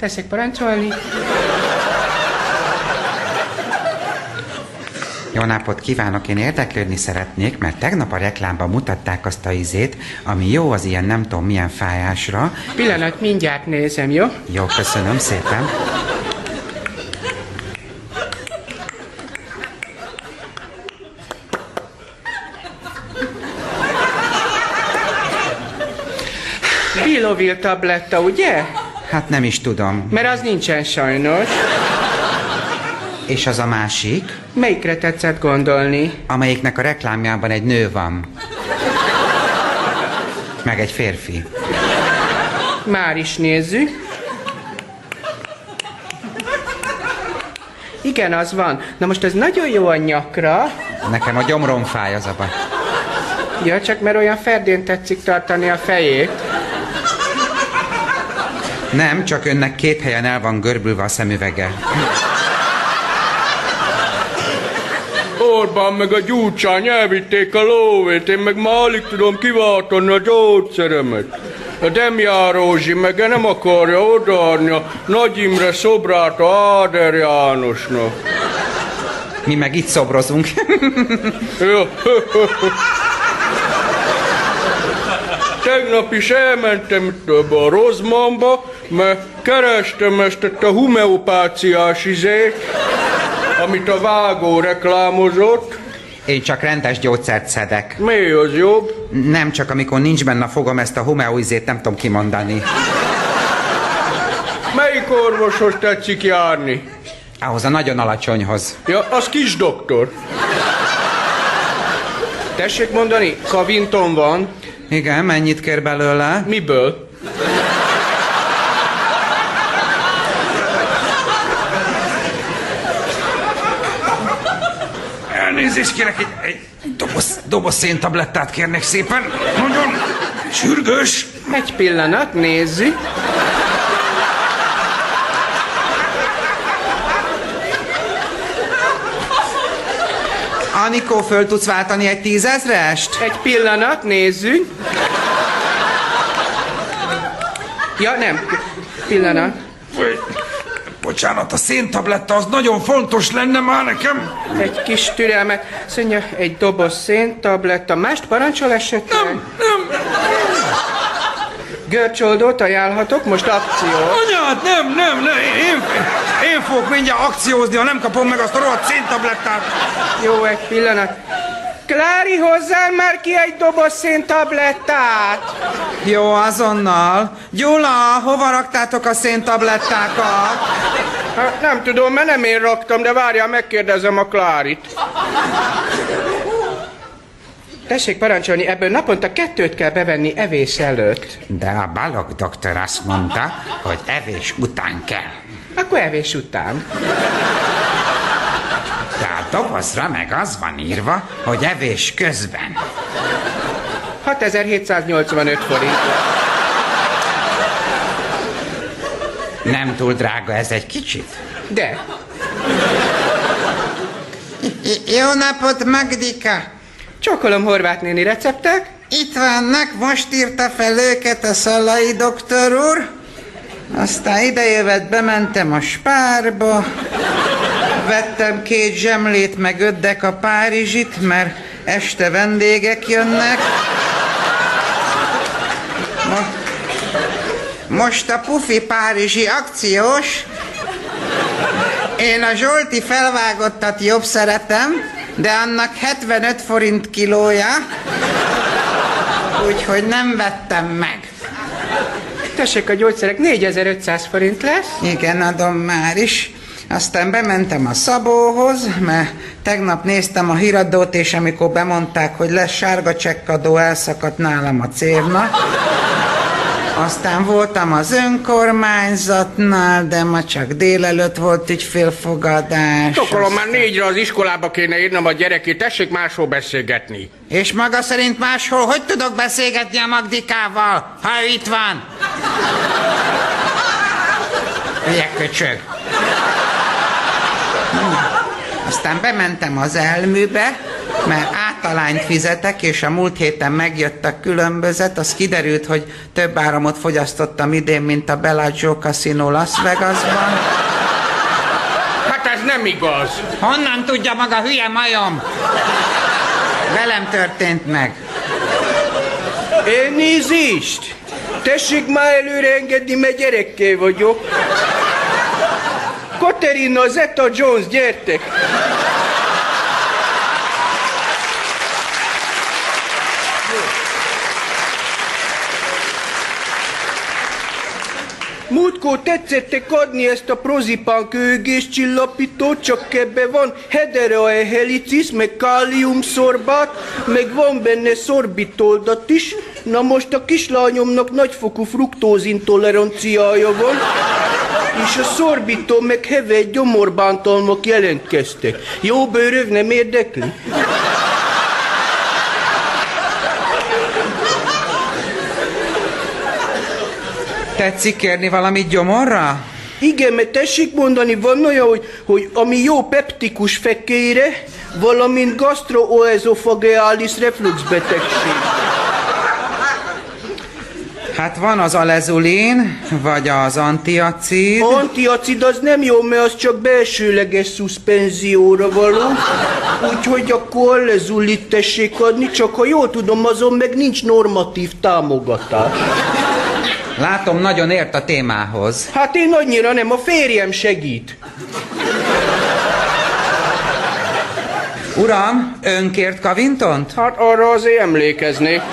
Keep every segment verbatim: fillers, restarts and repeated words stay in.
Tessék parancsolni. Jó napot kívánok, én érdeklődni szeretnék, mert tegnap a reklámban mutatták azt a izét, ami jó az ilyen nem tudom milyen fájásra. Pillanat, mindjárt nézem, jó? Jó, köszönöm szépen. Bilovil tabletta, ugye? Hát nem is tudom. Mert az nincsen sajnos. És az a másik? Melyikre tetszett gondolni? Amelyiknek a reklámjában egy nő van. Meg egy férfi. Már is nézzük. Igen, az van. Na most ez nagyon jó a nyakra. Nekem a gyomrom fáj, az a baj. Ja, csak mert olyan ferdén tetszik tartani a fejét. Nem, csak önnek két helyen el van görbülve a szemüvege. Orbán meg a Gyurcsány elvitték a lóvét, én meg már alig tudom kiváltani a gyógyszeremet. A Demján Rózsi meg nem akarja odaadni a Nagy Imre szobrát a Áder Jánosnak. Mi meg itt szobrozunk. Ja. Tegnap is elmentem a Rozmanba, mert kerestem ezt a homeopáciás izét, amit a Vágó reklámozott. Én csak rendes gyógyszert szedek. Mi az jobb? Nem, csak amikor nincs benne a fogam, ezt a homeoizét nem tudom kimondani. Melyik orvoshoz tetszik járni? Ahhoz a nagyon alacsonyhoz. Ja, az kis doktor. Tessék mondani, Kavinton van. Igen, mennyit kér belőle? Miből? Elnézést kérek, egy, egy doboz, doboz széntablettát kérnek szépen. Nagyon sürgős. Egy pillanat, nézzük. Anikó, föl tudsz váltani egy tízezrest? Egy pillanat, nézzük. Ja, nem. Pillanat. Bocsánat, a széntabletta az nagyon fontos lenne már nekem. Egy kis türelmet. Szönje, egy doboz széntabletta. Mást parancsol esetleg? Nem, nem. Görcsoldót ajánlhatok, most akció. Anyád, nem, nem, nem. Én, én fogok mindjárt akciózni, ha nem kapom meg azt a rohadt széntablettát. Jó, egy pillanat. Klári, hozzál már ki egy doboz széntablettát! Jó, azonnal. Gyula, hova raktátok a széntablettákat? Hát nem tudom, mert nem én raktam, de várjál, megkérdezem a Klárit. Tessék parancsolni, ebből naponta kettőt kell bevenni evés előtt. De a Balogh doktor azt mondta, hogy evés után kell. Akkor evés után. De a dobozra meg az van írva, hogy evés közben. hatezer-hétszáznyolcvanöt forint. Nem túl drága ez egy kicsit? De. Jó napot, Magdika! Csókolom, Horváth néni, receptek? Itt vannak, most írta fel őket a Szalai doktor úr. Aztán idejövet bementem a Spárba, vettem két zsemlét meg öt a párizsit, mert este vendégek jönnek. Mo- most a pufi párizsi akciós. Én a Zsolti felvágottat jobb szeretem, de annak hetvenöt forint kilója, úgyhogy nem vettem meg. Tessék, a gyógyszerek négyezer-ötszáz forint lesz. Igen, adom már is. Aztán bementem a Szabóhoz, mert tegnap néztem a híradót, és amikor bemondták, hogy lesz sárga csekkadó, elszakadt nálam a cérna. Aztán voltam az önkormányzatnál, de ma csak délelőtt volt ügyfélfogadás. Tokolom, már négyre az iskolába kéne írnom a gyerekét, tessék máshol beszélgetni. És maga szerint máshol hogy tudok beszélgetni a Magdikával, ha ő itt van? Hülye köcsög. Aztán bementem az Elműbe, mert át általányt fizetek, és a múlt héten megjött a különbözet, az kiderült, hogy több áramot fogyasztottam idén, mint a Bellagio Casino Las Vegasban. Hát ez nem igaz. Honnan tudja maga, hülye majom? Velem történt meg. Elnézést! Tessék már előre engedni, mert gyerekkel vagyok. Katerina, Zeta Jones, gyertek! Múltkor tetszettek adni ezt a prozipán köhögéscsillapítót, csak ebben van hederaehelicis, meg káliumszorbát, meg van benne szorbitoldat is. Na most a kislányomnak nagyfokú fruktózintoleranciája van, és a szorbitol meg hevely gyomorbántalmak jelentkeztek. Jó bőröv nem érdekli? Tetszik kérni valamit gyomorra? Igen, mert tessék mondani, van olyan, hogy, hogy ami jó peptikus fekére, valamint gastroezofageális refluxbetegség. Hát van az alezulin, vagy az antiacid. Antiacid az nem jó, mert az csak belsőleges szuszpenzióra való. Úgyhogy akkor alezulit tessék adni, csak ha jól tudom, azon meg nincs normatív támogatás. Látom, nagyon ért a témához. Hát én annyira nem, a férjem segít. Uram, ön kért Kavintont? Hát arra azért emlékeznék.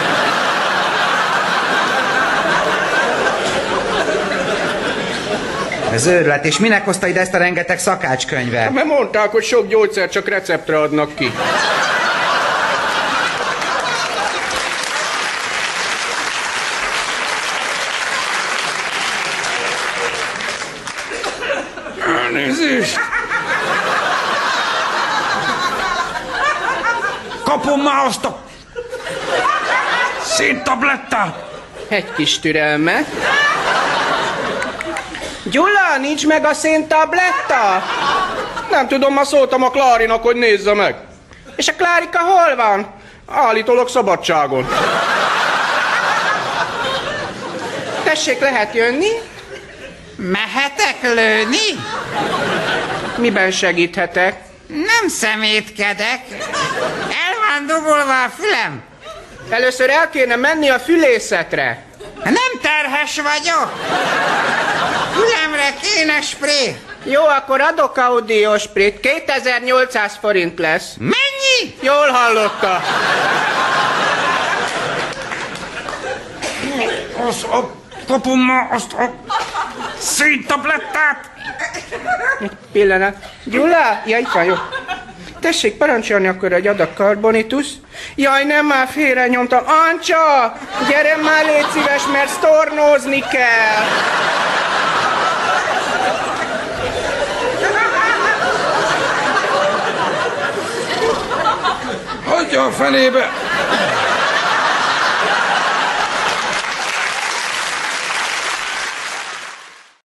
Ez őrület, és minek hozta ide ezt a rengeteg szakácskönyvet? Mert mondták, hogy sok gyógyszer csak receptre adnak ki. Elnézést. Kapom már azt a széntablettát! Egy kis türelme. Gyula, nincs meg a széntabletta? Nem tudom, ma szóltam a Klárinak, hogy nézze meg. És a Klárika hol van? Állítólag szabadságon. Tessék, lehet jönni? Mehetek lőni? Miben segíthetek? Nem szemétkedek. El van dugolva a fülem. Először el kéne menni a fülészetre. Nem terhes vagyok. Fülemre kéne spré. Jó, akkor adok audiosprét. kétezer-nyolcszáz forint lesz. Mennyi? Jól hallotta. Az a... Kapom már azt a széntablettát! Pillanat. Gyula? Ja, itt van, jó. Tessék parancsolni akkor egy adag karbonitus. Jaj, nem, már félre nyomtam. Ancsa! Gyere már, légy szíves, mert sztornózni kell. Hagyja a fenébe!